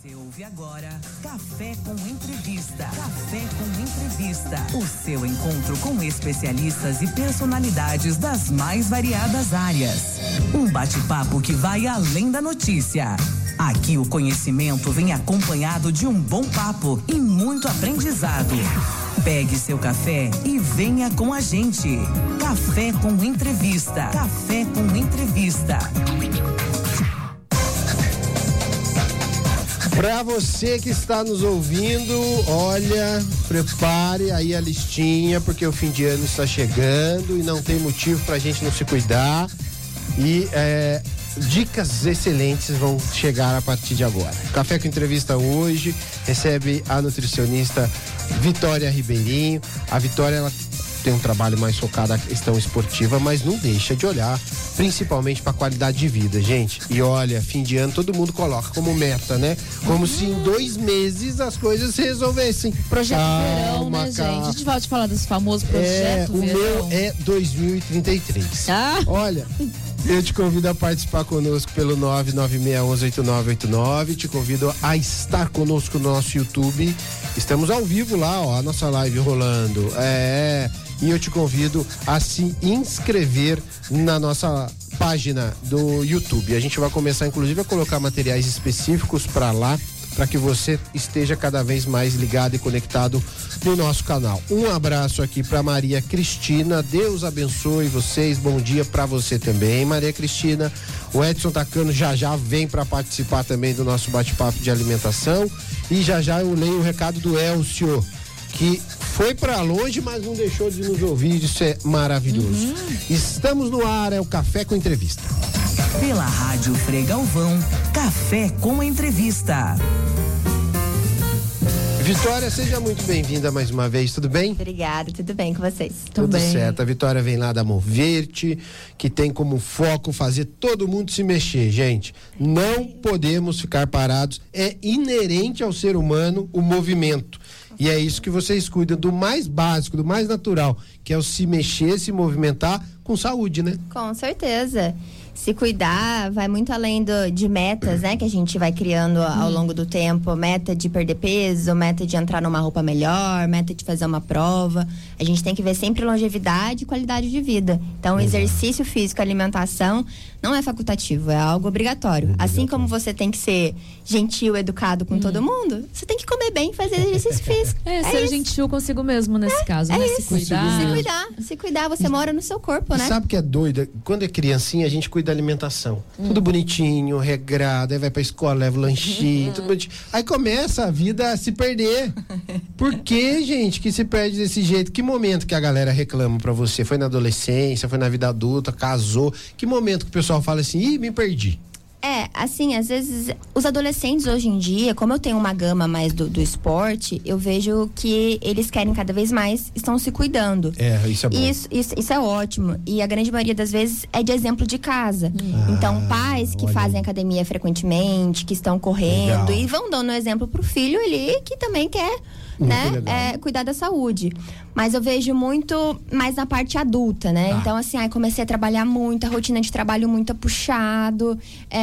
Você ouve agora Café com Entrevista. Café com Entrevista. O seu encontro com especialistas e personalidades das mais variadas áreas. Um bate-papo que vai além da notícia. Aqui o conhecimento vem acompanhado de um bom papo e muito aprendizado. Pegue seu café e venha com a gente. Café com Entrevista. Café com Entrevista. Para você que está nos ouvindo, olha, prepare aí a listinha, porque o fim de ano está chegando e não tem motivo para a gente não se cuidar. E dicas excelentes vão chegar a partir de agora. Café com Entrevista hoje recebe a nutricionista Vitória Ribeirinho. A Vitória, ela tem um trabalho mais focado na questão esportiva, mas não deixa de olhar principalmente para a qualidade de vida, gente. E olha, fim de ano todo mundo coloca como meta, né? Como se em 2 meses as coisas se resolvessem. Projeto Verão, né, gente? A gente vai te falar desse famoso projeto o Verão. Meu é 2033. Olha, eu te convido a participar conosco pelo 996118989. Te convido a estar conosco no nosso YouTube. Estamos ao vivo lá, ó, a nossa live rolando. E eu te convido a se inscrever na nossa página do YouTube. A gente vai começar, inclusive, a colocar materiais específicos para lá, para que você esteja cada vez mais ligado e conectado no nosso canal. Um abraço aqui para Maria Cristina. Deus abençoe vocês. Bom dia para você também, Maria Cristina. O Edson Tacano já vem para participar também do nosso bate-papo de alimentação. E já eu leio o recado do Elcio, que foi para longe, mas não deixou de nos ouvir. Isso é maravilhoso. Estamos no ar, é o Café com Entrevista. Pela Rádio Frei Galvão, Café com Entrevista. Vitória, seja muito bem-vinda mais uma vez, tudo bem? Obrigada, tudo bem com vocês? Tudo certo. A Vitória vem lá da Moverte, que tem como foco fazer todo mundo se mexer, gente. Não podemos ficar parados, é inerente ao ser humano o movimento. E é isso que vocês cuidam, do mais básico, do mais natural, que é o se mexer, se movimentar com saúde, né? Com certeza. Se cuidar vai muito além de metas, né? Que a gente vai criando ao longo do tempo. Meta de perder peso, meta de entrar numa roupa melhor, meta de fazer uma prova. A gente tem que ver sempre longevidade e qualidade de vida. Então, exercício físico e alimentação não é facultativo, é algo obrigatório. Assim como você tem que ser gentil, educado com todo mundo, você tem que comer bem e fazer exercício físico. Ser gentil consigo mesmo nesse caso, né? Isso. Se cuidar, você mora no seu corpo, né? Sabe o que é doido? Quando é criancinha, a gente cuida da alimentação. Tudo bonitinho, regrado, aí vai pra escola, leva o lanchinho, tudo bonitinho. Aí começa a vida a se perder. Por que, gente, que se perde desse jeito? Que momento que a galera reclama pra você? Foi na adolescência, foi na vida adulta, casou? Que momento que o pessoal fala assim, me perdi? Assim, às vezes, os adolescentes hoje em dia, como eu tenho uma gama mais do esporte, eu vejo que eles querem cada vez mais, estão se cuidando. Isso é bom. Isso é ótimo. E a grande maioria das vezes é de exemplo de casa. Então, pais que fazem academia frequentemente, que estão correndo e vão dando exemplo pro filho ali, que também quer, cuidar da saúde. Mas eu vejo muito mais na parte adulta, né? Então, assim, comecei a trabalhar muito, a rotina de trabalho muito puxado,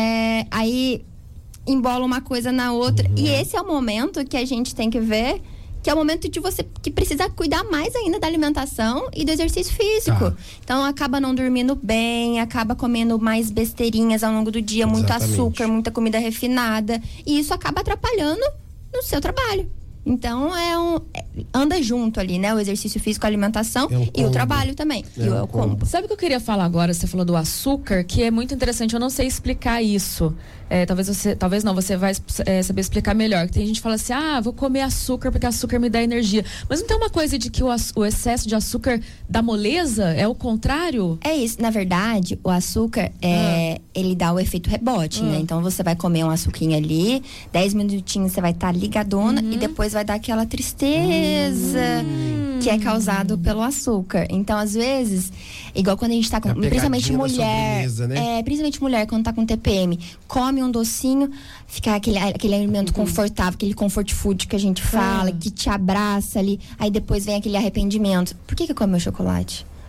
aí embola uma coisa na outra. E esse é o momento que a gente tem que ver, que é o momento de você que precisa cuidar mais ainda da alimentação e do exercício físico. Então, acaba não dormindo bem, acaba comendo mais besteirinhas ao longo do dia, muito açúcar, muita comida refinada. E isso acaba atrapalhando no seu trabalho. Então, anda junto ali, né? O exercício físico, a alimentação e o trabalho também. E o combo. Sabe o que eu queria falar agora? Você falou do açúcar, que é muito interessante. Eu não sei explicar isso. Talvez não, você vai saber explicar melhor. Tem gente que fala assim, vou comer açúcar porque açúcar me dá energia. Mas não tem uma coisa de que o excesso de açúcar dá moleza? É o contrário? É isso. Na verdade, o açúcar, ele dá o efeito rebote, né? Então, você vai comer um açuquinho ali, 10 minutinhos você vai estar ligadona e depois vai dar aquela tristeza que é causado pelo açúcar. Então, às vezes, igual quando a gente tá com... Principalmente mulher, né? Principalmente mulher, quando tá com TPM, come um docinho, fica aquele alimento confortável, aquele comfort food que a gente fala, que te abraça ali, aí depois vem aquele arrependimento. Por que eu comi o chocolate?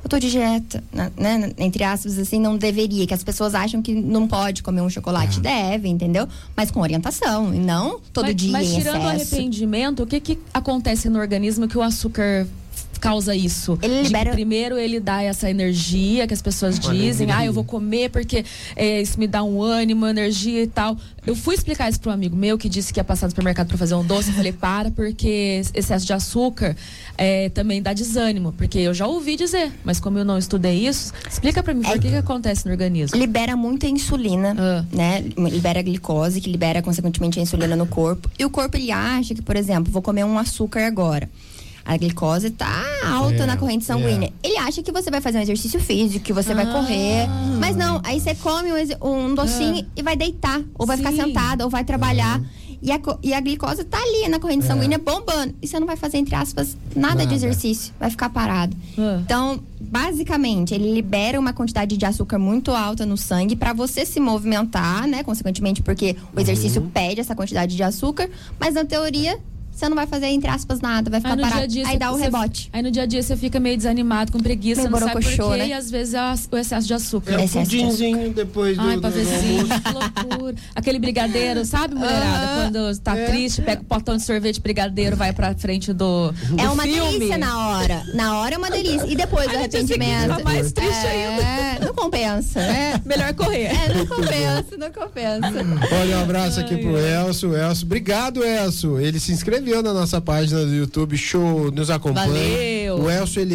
eu tô de dieta, né? Entre aspas, assim, não deveria, que as pessoas acham que não pode comer um chocolate, deve, entendeu? Mas com orientação, e não todo dia mas em tirando o excesso. arrependimento, o que acontece no organismo que o açúcar causa isso? Ele libera... Primeiro ele dá essa energia que as pessoas dizem, eu vou comer porque isso me dá um ânimo, energia e tal. Eu fui explicar isso para um amigo meu que disse que ia passar no supermercado para fazer um doce. Eu falei, porque excesso de açúcar também dá desânimo, porque eu já ouvi dizer, mas como eu não estudei isso, explica para mim o que acontece no organismo. Libera muita insulina, né? Libera a glicose, que libera consequentemente a insulina no corpo. E o corpo, ele acha que, por exemplo, vou comer um açúcar agora. A glicose tá alta na corrente sanguínea. Ele acha que você vai fazer um exercício físico, que você vai correr. Mas não, aí você come um docinho e vai deitar. Ou vai ficar sentada, ou vai trabalhar. E a glicose tá ali na corrente sanguínea bombando. E você não vai fazer, entre aspas, nada de exercício. Vai ficar parado. Então, basicamente, ele libera uma quantidade de açúcar muito alta no sangue para você se movimentar, né? Consequentemente, porque o exercício pede essa quantidade de açúcar. Mas, na teoria, você não vai fazer, entre aspas, nada, vai ficar parado. Aí dá o rebote. Aí no dia a dia você fica meio desanimado, com preguiça, não sabe por quê, né? E às vezes é o excesso de açúcar. É o pudinzinho depois do pavêzinho, que loucura. Aquele brigadeiro, sabe, mulherada? Quando tá triste, pega o potão de sorvete brigadeiro, vai pra frente do É uma filme. delícia na hora. Na hora é uma delícia. E depois o arrependimento. Tá mais triste ainda. Não compensa, né? Melhor correr. Não compensa. Olha, um abraço aqui pro Elcio. Elcio, obrigado, Elcio. Ele se inscreveu na nossa página do YouTube, show, nos acompanha. Valeu. O Elcio, ele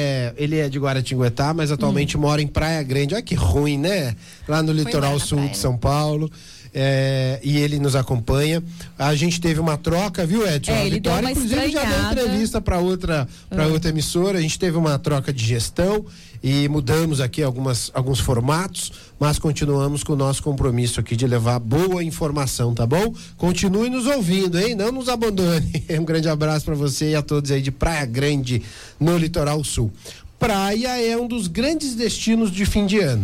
é de Guaratinguetá, mas atualmente mora em Praia Grande. Olha que ruim, né? Lá no litoral sul de São Paulo. E ele nos acompanha. A gente teve uma troca, viu, Edson? A Vitória, inclusive, já deu entrevista para outra emissora. A gente teve uma troca de gestão e mudamos aqui alguns formatos, mas continuamos com o nosso compromisso aqui de levar boa informação, tá bom? Continue nos ouvindo, hein? Não nos abandone. Um grande abraço para você e a todos aí de Praia Grande, no litoral sul. Praia é um dos grandes destinos de fim de ano.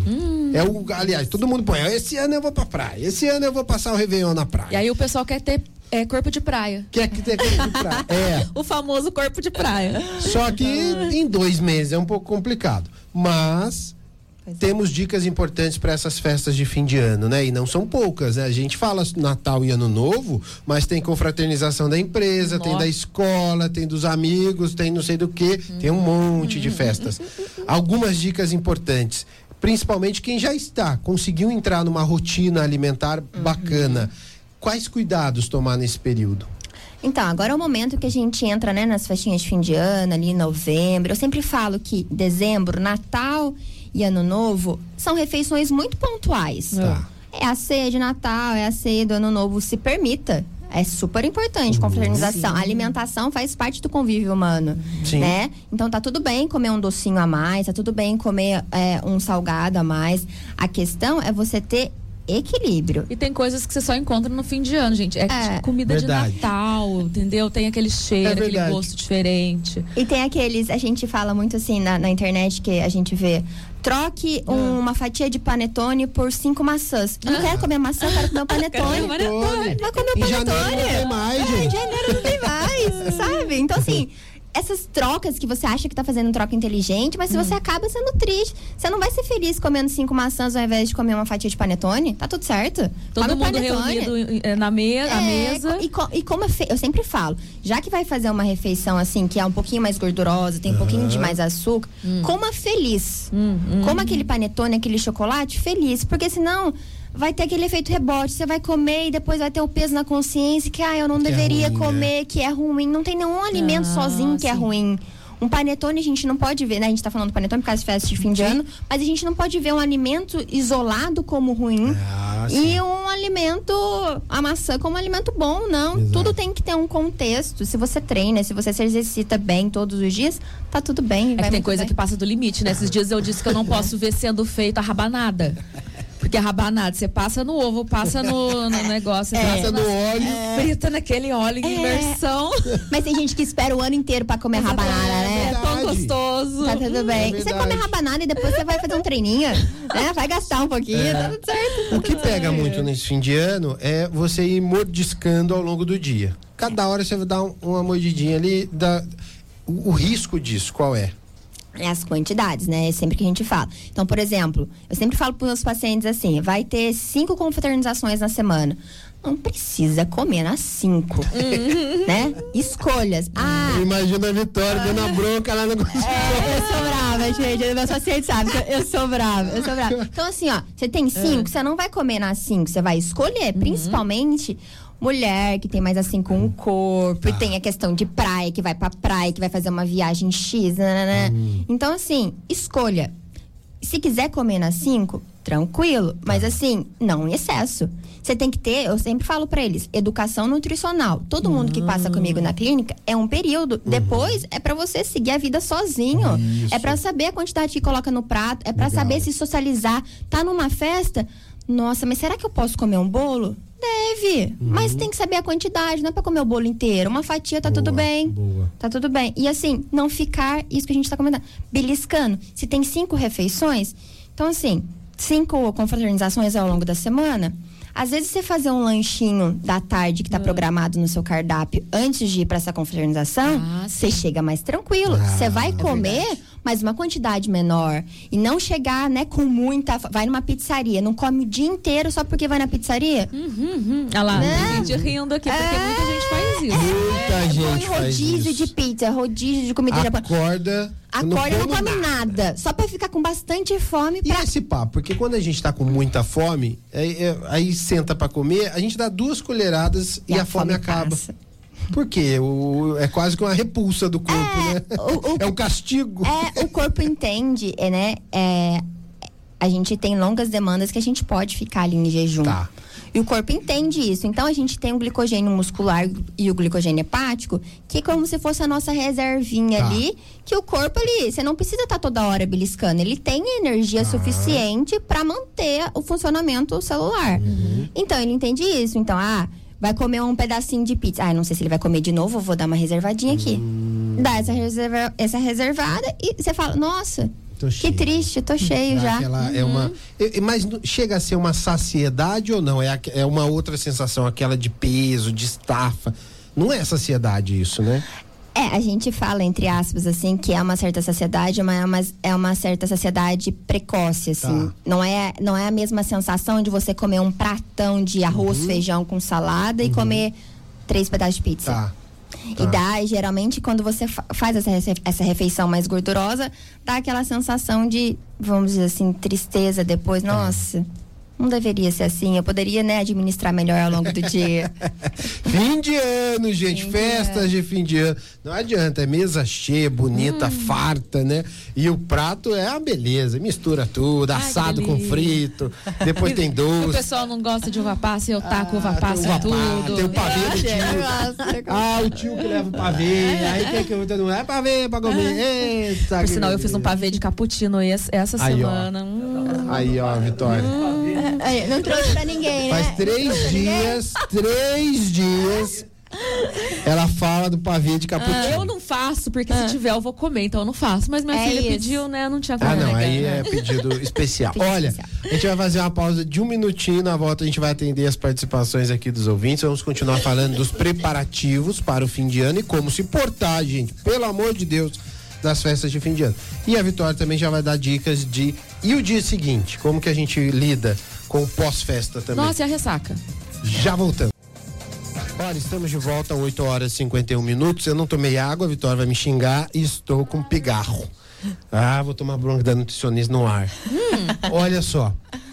Aliás, todo mundo põe, esse ano eu vou pra praia, esse ano eu vou passar o Réveillon na praia. E aí o pessoal quer ter corpo de praia. Quer ter corpo de praia. O famoso corpo de praia. Só que em 2 meses é um pouco complicado. Mas temos dicas importantes para essas festas de fim de ano, né? E não são poucas, né? A gente fala Natal e Ano Novo, mas tem confraternização da empresa, tem da escola, tem dos amigos, tem não sei do que, tem um monte de festas. Algumas dicas importantes, principalmente quem já conseguiu entrar numa rotina alimentar bacana. Quais cuidados tomar nesse período? Então, agora é o momento que a gente entra, né, nas festinhas de fim de ano, ali em novembro. Eu sempre falo que dezembro, Natal e Ano Novo são refeições muito pontuais. É a ceia de Natal, é a ceia do Ano Novo, se permita. É super importante, confraternização. A alimentação faz parte do convívio humano, né? Então tá tudo bem comer um docinho a mais, tá tudo bem comer um salgado a mais. A questão é você ter equilíbrio. E tem coisas que você só encontra no fim de ano, gente. Tipo comida de Natal, entendeu? Tem aquele cheiro, aquele gosto diferente. E tem aqueles, a gente fala muito assim na internet que a gente vê, troque uma fatia de panetone por 5 maçãs. Eu não quero comer maçã, eu quero comer um panetone. Vai comer o panetone. Em janeiro não tem mais, gente. Em janeiro não tem mais, sabe? Então assim, essas trocas que você acha que tá fazendo troca inteligente, mas se você acaba sendo triste, você não vai ser feliz comendo 5 maçãs ao invés de comer uma fatia de panetone, tá tudo certo. Todo mundo reunido na mesa. E como eu sempre falo, já que vai fazer uma refeição assim, que é um pouquinho mais gordurosa, tem um pouquinho de mais açúcar, coma feliz. Coma aquele panetone, aquele chocolate feliz, porque senão vai ter aquele efeito rebote, você vai comer e depois vai ter o peso na consciência que eu não deveria comer, que é ruim. Não tem nenhum alimento sozinho que é ruim. Um panetone a gente não pode ver, né? A gente tá falando do panetone por causa de festa de fim de ano, mas a gente não pode ver um alimento isolado como ruim e um alimento, a maçã, como um alimento bom, não. Exato. Tudo tem que ter um contexto. Se você treina, se você se exercita bem todos os dias, tá tudo bem. É que tem coisa que passa do limite, né? Esses dias eu disse que eu não posso ver sendo feito a rabanada. Porque a rabanada, você passa no ovo, passa no negócio, passa no óleo, frita naquele óleo em imersão. Mas tem gente que espera o ano inteiro pra comer rabanada, né? É tão gostoso. Tá tudo bem. Você come rabanada e depois você vai fazer um treininho, né? Vai gastar um pouquinho, tá tudo certo. O que pega muito nesse fim de ano é você ir mordiscando ao longo do dia. Cada hora você vai dar uma mordidinha ali. O risco disso, qual é? as quantidades, né? É sempre que a gente fala. Então, por exemplo, eu sempre falo para os meus pacientes assim, vai ter 5 confraternizações na semana. Não precisa comer nas 5, né? Escolhas. Imagina a Vitória dando a bronca lá no eu sou brava, gente. Meus pacientes sabem que eu sou brava. Então, assim, ó, você tem 5, você não vai comer nas 5, você vai escolher, principalmente mulher que tem mais assim com o corpo, e tem a questão de praia, que vai pra praia, que vai fazer uma viagem X, né? Então, assim, escolha. Se quiser comer nas 5, tranquilo, mas assim, não em excesso. Você tem que ter, eu sempre falo pra eles, educação nutricional. Todo mundo que passa comigo na clínica é um período. Depois é pra você seguir a vida sozinho. Isso. É pra saber a quantidade que coloca no prato, é pra saber se socializar. Tá numa festa, nossa, mas será que eu posso comer um bolo? Deve, mas tem que saber a quantidade, não é pra comer o bolo inteiro. Uma fatia tá tudo bem. Tá tudo bem. E assim, não ficar, isso que a gente tá comentando, beliscando. Se tem 5 refeições, então assim, 5 confraternizações ao longo da semana, às vezes você fazer um lanchinho da tarde que tá programado no seu cardápio antes de ir pra essa confraternização, você chega mais tranquilo. Você vai comer, mas uma quantidade menor. E não chegar, né, com muita... Vai numa pizzaria, não come o dia inteiro só porque vai na pizzaria. Olha lá, tem gente rindo aqui, porque muita gente faz isso. Muita gente faz rodízio isso. de pizza, rodízio de comida Acorda e não come nada. Só pra ficar com bastante fome. E esse papo? Porque quando a gente tá com muita fome, aí senta pra comer, a gente dá 2 colheradas e a fome acaba. Passa. Por quê? É quase que uma repulsa do corpo, né? É um castigo. O corpo entende, né? A gente tem longas demandas que a gente pode ficar ali em jejum. Tá. E o corpo entende isso. Então, a gente tem o glicogênio muscular e o glicogênio hepático, que é como se fosse a nossa reservinha ali, que o corpo ali, você não precisa estar toda hora beliscando. Ele tem energia suficiente para manter o funcionamento celular. Então, ele entende isso. Então, vai comer um pedacinho de pizza. Não sei se ele vai comer de novo, eu vou dar uma reservadinha aqui. Dá essa reservada e você fala, nossa... Que triste, tô cheio já. Mas chega a ser uma saciedade ou não? É uma outra sensação, aquela de peso, de estafa. Não é saciedade isso, né? A gente fala, entre aspas, assim, que é uma certa saciedade, mas é uma certa saciedade precoce, assim. Não é a mesma sensação de você comer um pratão de arroz, feijão com salada e comer 3 pedaços de pizza. E dá, geralmente, quando você faz essa refeição mais gordurosa, dá aquela sensação de, vamos dizer assim, tristeza depois. Nossa, não deveria ser assim. Eu poderia, né, administrar melhor ao longo do dia. Fim de ano, gente. Festas de fim de ano. Não adianta, é mesa cheia, bonita, farta, né? E o prato é a beleza. Mistura tudo, assado com frito. Depois tem doce. O pessoal não gosta de uva passa, eu taco uva passa em tudo. Tem o pavê do tio. O tio que leva o pavê. Aí tem que não é pavê pra comer. Eita, por sinal, eu fiz um pavê de cappuccino essa semana. Aí, ó, Vitória. Não trouxe pra ninguém, né? Faz 3 dias. Ela fala do pavê de cappuccino. Eu não faço, porque se tiver eu vou comer, então eu não faço. Mas minha filha pediu, né? Não tinha como. Não, aí é pedido especial. Olha, a gente vai fazer uma pausa de 1 minutinho. Na volta a gente vai atender as participações aqui dos ouvintes. Vamos continuar falando dos preparativos para o fim de ano e como se portar, gente, pelo amor de Deus, das festas de fim de ano. E a Vitória também já vai dar dicas e o dia seguinte, como que a gente lida com o pós-festa também. Nossa, e a ressaca? Já voltamos. Olha, estamos de volta, 8h51. Eu não tomei água, a Vitória vai me xingar e estou com pigarro. Vou tomar bronca da nutricionista no ar. Olha só,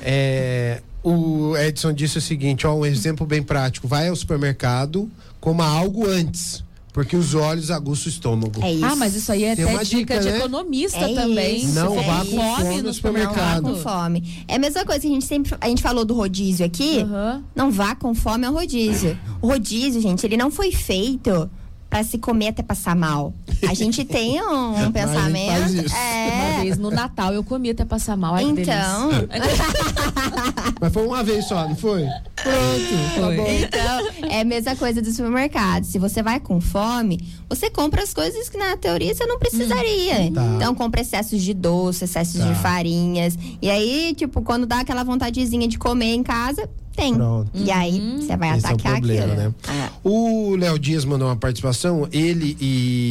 o Edson disse o seguinte, um exemplo bem prático. Vai ao supermercado, coma algo antes. Porque os olhos aguçam o estômago. É isso. Mas isso aí é até dica de economista também. Não vá com fome no supermercado. Não vá com fome. É a mesma coisa que a gente falou do rodízio aqui. Não vá com fome ao rodízio. O rodízio, gente, ele não foi feito pra se comer até passar mal. A gente tem um pensamento. Uma vez no Natal eu comi até passar mal. Ai, então. Mas foi uma vez só, não foi? Pronto, tá bom. Então, é a mesma coisa do supermercado. Se você vai com fome, você compra as coisas que na teoria você não precisaria. Então, compra excessos de doce, excessos de farinhas. E aí, tipo, quando dá aquela vontadezinha de comer em casa, tem. Pronto. E aí, você vai atacar problema, aquilo. Né? O Léo Dias mandou uma participação, ele e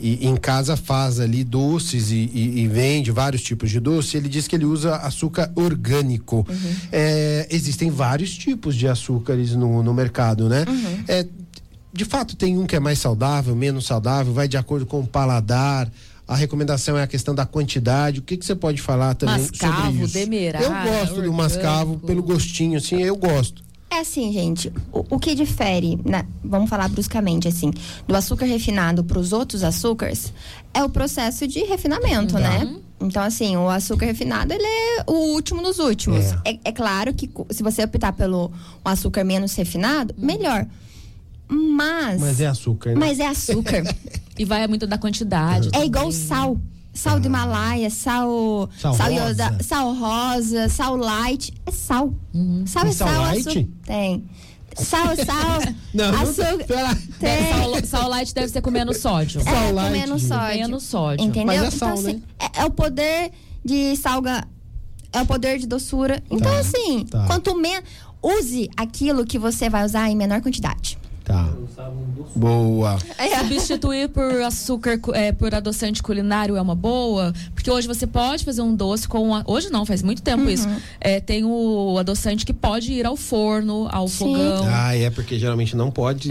e em casa faz ali doces e vende vários tipos de doce, ele diz que ele usa açúcar orgânico. Existem vários tipos de açúcares no mercado, né? De fato, tem um que é mais saudável, menos saudável, vai de acordo com o paladar. A recomendação é a questão da quantidade. O que você pode falar também mascavo, sobre isso? demerara, eu gosto orgânico. do mascavo pelo gostinho, assim, eu gosto. É assim, gente, o que difere, vamos falar bruscamente assim, do açúcar refinado para os outros açúcares é o processo de refinamento, né? Então, assim, o açúcar refinado, ele é o último dos últimos. É claro que se você optar pelo açúcar menos refinado, melhor. Mas é açúcar, né? Mas é açúcar. E vai muito da quantidade. É igual sal. Sal do Himalaia, sal rosa, sal light. É sal. Sal é sal. Light? Tem. Sal. Não, açúcar. Tem. Sal light deve ser com menos sódio. Sal light, com menos sódio. Menos sódio. Entendeu? Mas é sal, então, assim, né? é o poder de é o poder de doçura. Então, assim, quanto menos. Use aquilo que você vai usar em menor quantidade. Tá. Boa. Substituir por açúcar, por adoçante culinário é uma boa, porque hoje você pode fazer um doce com hoje não, faz muito tempo isso. Tem o adoçante que pode ir ao forno, ao fogão. Porque geralmente não pode.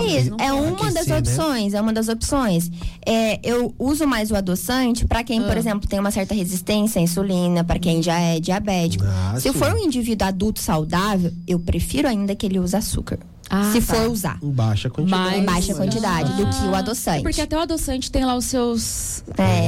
É uma das opções. Eu uso mais o adoçante para quem, por exemplo, tem uma certa resistência à insulina, para quem já é diabético. Se for um indivíduo adulto saudável, eu prefiro ainda que ele use açúcar. Se for usar. Em baixa quantidade. Em baixa quantidade do que o adoçante. Porque até o adoçante tem lá os seus...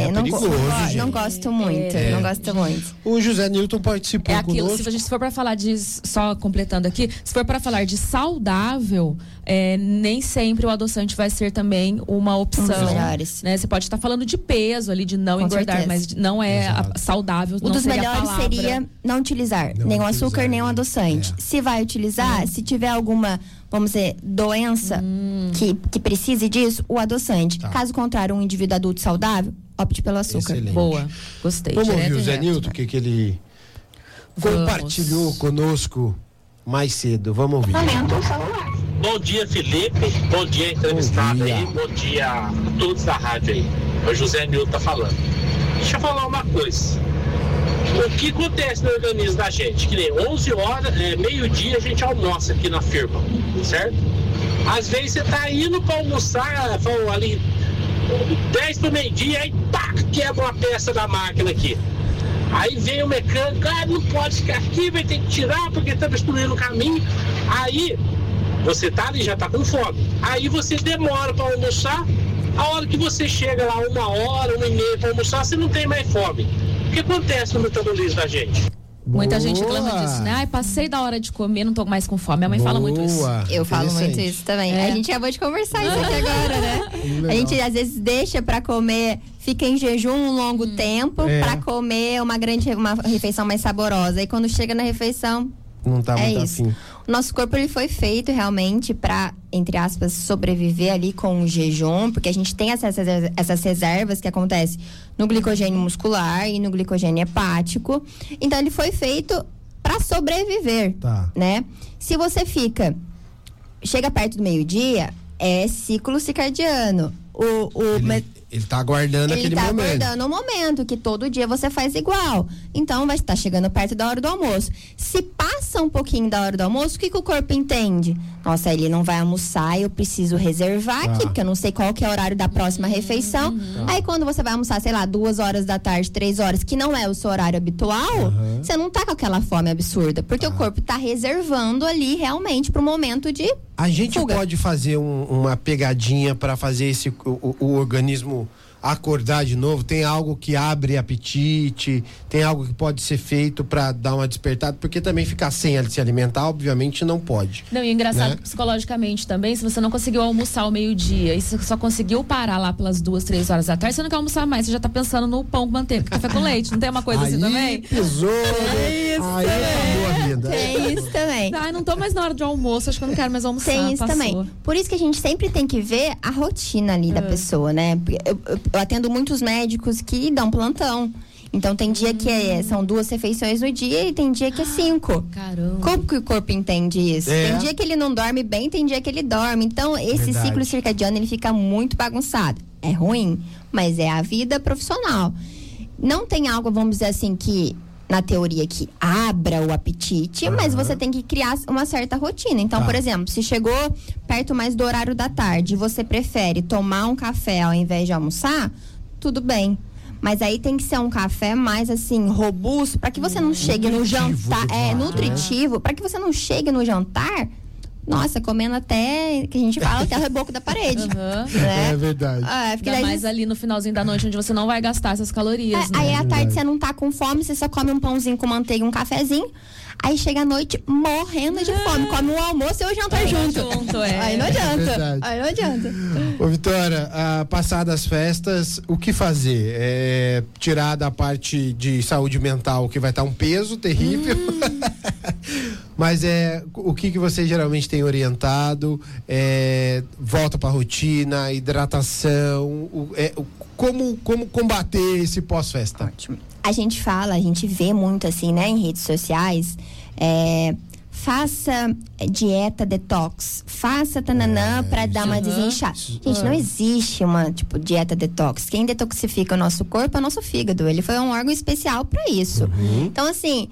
Não gosto muito. Não gosto muito. O José Newton participou conosco. Se for para falar de... Só completando aqui. Se for para falar de saudável, nem sempre o adoçante vai ser também uma opção. Um dos melhores. Né? Você pode estar falando de peso ali, de não engordar, mas não é saudável. Um dos melhores seria não utilizar nem o açúcar, nem o adoçante. Se vai utilizar, se tiver alguma... vamos dizer, doença que precise disso, o adoçante. Caso contrário, um indivíduo adulto saudável, opte pelo açúcar. Excelente. Boa, gostei. Vamos ouvir o Zé Nilton, o que ele compartilhou conosco mais cedo. Vamos ouvir. Bom dia, Felipe. Bom dia, entrevistado aí. Bom dia a todos da rádio aí. O José Nilton tá falando. Deixa eu falar uma coisa. O que acontece no organismo da gente? Que nem 11 horas, meio-dia, a gente almoça aqui na firma, certo? Às vezes você tá indo para almoçar, ali 10 para meio-dia, aí pá, quebra uma peça da máquina aqui. Aí vem o mecânico, não pode ficar aqui, vai ter que tirar porque tá destruindo o caminho. Aí você tá ali, já tá com fome. Aí você demora para almoçar, a hora que você chega lá 1 hora, 1h30 para almoçar, você não tem mais fome. O que acontece no metabolismo da gente? Muita gente reclama disso, né? Passei da hora de comer, não tô mais com fome. Minha mãe fala muito isso. Eu falo muito isso também. A gente acabou de conversar isso aqui agora, né? A gente às vezes deixa pra comer, fica em jejum um longo tempo pra comer uma refeição mais saborosa. E quando chega na refeição, não tá muito isso. afim. O nosso corpo ele foi feito realmente para, entre aspas, sobreviver ali com o jejum, porque a gente tem essas reservas que acontecem no glicogênio muscular e no glicogênio hepático. Então ele foi feito para sobreviver, né? Se você chega perto do meio-dia, é ciclo circadiano. Ele tá aguardando aquele momento. Ele tá aguardando o momento que todo dia você faz igual. Então vai estar chegando perto da hora do almoço. Se passa um pouquinho da hora do almoço, o que o corpo entende? Nossa, ele não vai almoçar, eu preciso reservar aqui, porque eu não sei qual que é o horário da próxima refeição. Aí quando você vai almoçar, sei lá, 2 horas da tarde, 3 horas, que não é o seu horário habitual, você não tá com aquela fome absurda, porque o corpo tá reservando ali realmente pro momento de A gente fuga. Pode fazer uma pegadinha para fazer o organismo acordar de novo? Tem algo que abre apetite? Tem algo que pode ser feito para dar uma despertada? Porque também ficar sem se alimentar, obviamente, não pode. Não, e é engraçado que psicologicamente também, se você não conseguiu almoçar ao meio-dia e você só conseguiu parar lá pelas 2, 3 horas da tarde, você não quer almoçar mais, você já tá pensando no pão com manteiga, café com leite, não tem uma coisa assim também? Pesou, aí acabou a vida. Tem isso também. Ai, não tô mais na hora de almoço, acho que eu não quero mais almoçar. Tem isso passou. também. Por isso que a gente sempre tem que ver a rotina ali da pessoa, né? Eu atendo muitos médicos que dão plantão. Então tem dia que são 2 refeições no dia e tem dia que é 5. Caramba. Como que o corpo entende isso? Tem dia que ele não dorme bem, tem dia que ele dorme. Então esse ciclo circadiano ele fica muito bagunçado. É ruim, mas é a vida profissional. Não tem algo, vamos dizer assim, que na teoria que abra o apetite, mas você tem que criar uma certa rotina. Então, por exemplo, se chegou perto mais do horário da tarde e você prefere tomar um café ao invés de almoçar, tudo bem. Mas aí tem que ser um café mais assim, robusto, para que você não chegue no jantar. Nutritivo, para que você não chegue no jantar. Nossa, comendo até, que a gente fala, até o reboco da parede. Né? É verdade. Ainda mais ali no finalzinho da noite, onde você não vai gastar essas calorias. Aí à tarde você não tá com fome, você só come um pãozinho com manteiga e um cafezinho. Aí chega à noite morrendo de fome, come o almoço e o jantar junto. Aí não adianta. Aí não adianta. Ô, Vitória, passadas as festas, o que fazer? Tirar da parte de saúde mental, que vai estar um peso terrível. Mas o que você geralmente tem orientado? Volta pra rotina, hidratação, como combater esse pós-festa? Ótimo. A gente vê muito assim, né, em redes sociais, faça dieta detox, faça tananã pra dar uma desinchada. Gente, não existe uma, dieta detox. Quem detoxifica o nosso corpo é o nosso fígado. Ele foi um órgão especial pra isso. Então, assim,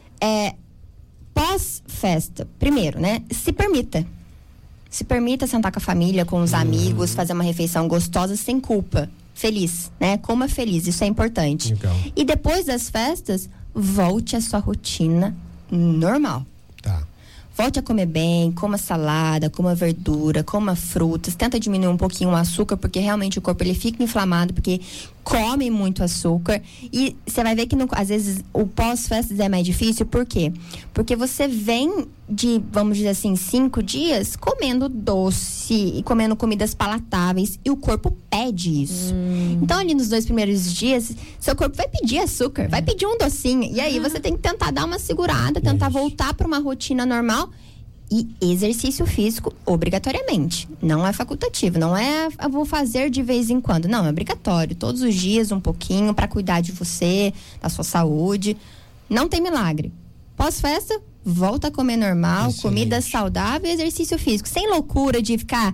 pós-festa, primeiro, né, se permita sentar com a família, com os amigos, fazer uma refeição gostosa sem culpa. Feliz, né? Coma feliz, isso é importante. Legal. E depois das festas, volte à sua rotina normal. Tá. Volte a comer bem, coma salada, coma verdura, coma frutas, tenta diminuir um pouquinho o açúcar, porque realmente o corpo ele fica inflamado, porque come muito açúcar. E você vai ver que às vezes o pós-festas é mais difícil, por quê? Porque você vem de, vamos dizer assim, 5 dias comendo doce e comendo comidas palatáveis, e o corpo pede isso. Então ali nos 2 primeiros dias, seu corpo vai pedir açúcar, vai pedir um docinho, e aí você tem que tentar dar uma segurada, tentar voltar para uma rotina normal. E exercício físico obrigatoriamente, não é facultativo, não é eu vou fazer de vez em quando, não, é obrigatório, todos os dias um pouquinho para cuidar de você, da sua saúde, não tem milagre. Pós-festa, volta a comer normal, excelente. Comida saudável e exercício físico, sem loucura de ficar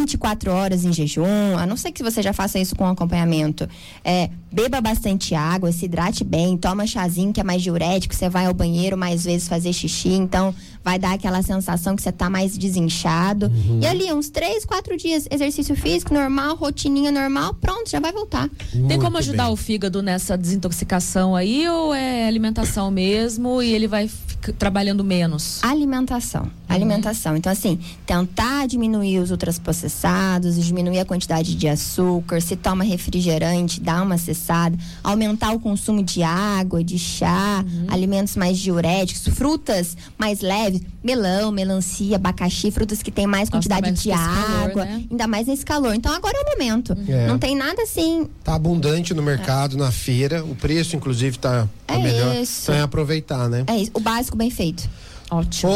24 horas em jejum, a não ser que você já faça isso com acompanhamento. Beba bastante água, se hidrate bem, toma chazinho que é mais diurético, você vai ao banheiro mais vezes fazer xixi, então vai dar aquela sensação que você tá mais desinchado. E ali, uns 3, 4 dias, exercício físico normal, rotininha normal, pronto, já vai voltar. Tem como ajudar o fígado nessa desintoxicação aí, ou é alimentação mesmo e ele vai trabalhando menos? Alimentação. Então, assim, tentar diminuir os ultraprocessados, diminuir a quantidade de açúcar, se toma refrigerante, dá uma cessada, aumentar o consumo de água, de chá, alimentos mais diuréticos, frutas mais leves, melão, melancia, abacaxi, frutas que tem mais quantidade de água, calor, né? Ainda mais nesse calor. Então, agora é o momento. Não tem nada assim... Tá abundante no mercado, na feira, o preço, inclusive, tá melhor. Isso. Então é aproveitar, né? É isso, o básico bem feito. Ótimo.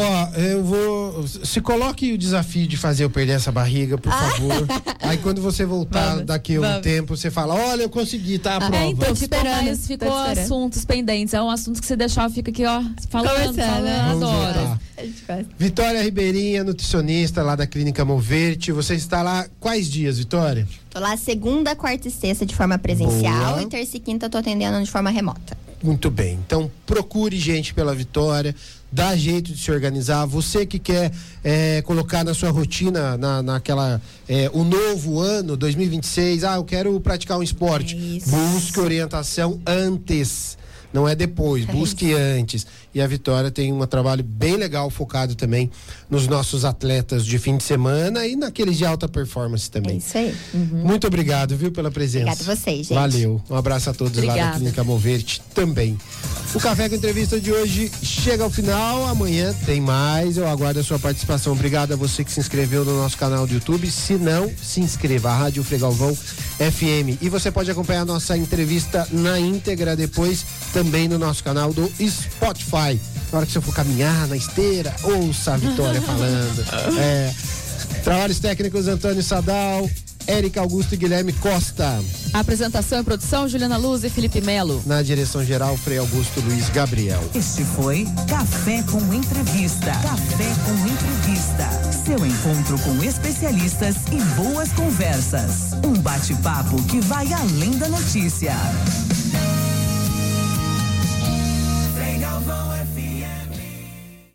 Se coloque o desafio de fazer eu perder essa barriga, por favor. Aí quando você voltar daqui a um tempo, você fala, olha, eu consegui, tá a prova. Então ficou assuntos pendentes. É um assunto que você deixar, fica aqui, ó, falando, adoro. Vitória Ribeirinha, nutricionista lá da Clínica Moverte. Você está lá quais dias, Vitória? Tô lá segunda, quarta e sexta de forma presencial. Boa. E terça e quinta eu tô atendendo de forma remota. Muito bem. Então, procure gente pela Vitória, dá jeito de se organizar. Você que quer colocar na sua rotina, naquela, o novo ano, 2026, eu quero praticar um esporte. Busque orientação antes. Não é depois, busque antes. E a Vitória tem um trabalho bem legal, focado também nos nossos atletas de fim de semana e naqueles de alta performance também. É isso aí. Muito obrigado, viu, pela presença. Obrigada a vocês, gente. Valeu. Um abraço a todos lá da Clínica Moverte também. O Café com Entrevista de hoje chega ao final. Amanhã tem mais. Eu aguardo a sua participação. Obrigado a você que se inscreveu no nosso canal do YouTube. Se não, se inscreva. A Rádio Frei Galvão FM. E você pode acompanhar a nossa entrevista na íntegra depois também no nosso canal do Spotify. Na hora que você for caminhar na esteira, ouça a Vitória falando. Trabalhos técnicos Antônio Sadal, Érica Augusto e Guilherme Costa. A apresentação e produção, Juliana Luz e Felipe Melo. Na direção geral, Frei Augusto Luiz Gabriel. Este foi Café com Entrevista. Café com Entrevista. Seu encontro encontro com especialistas e boas conversas. Um bate-papo que vai além da notícia.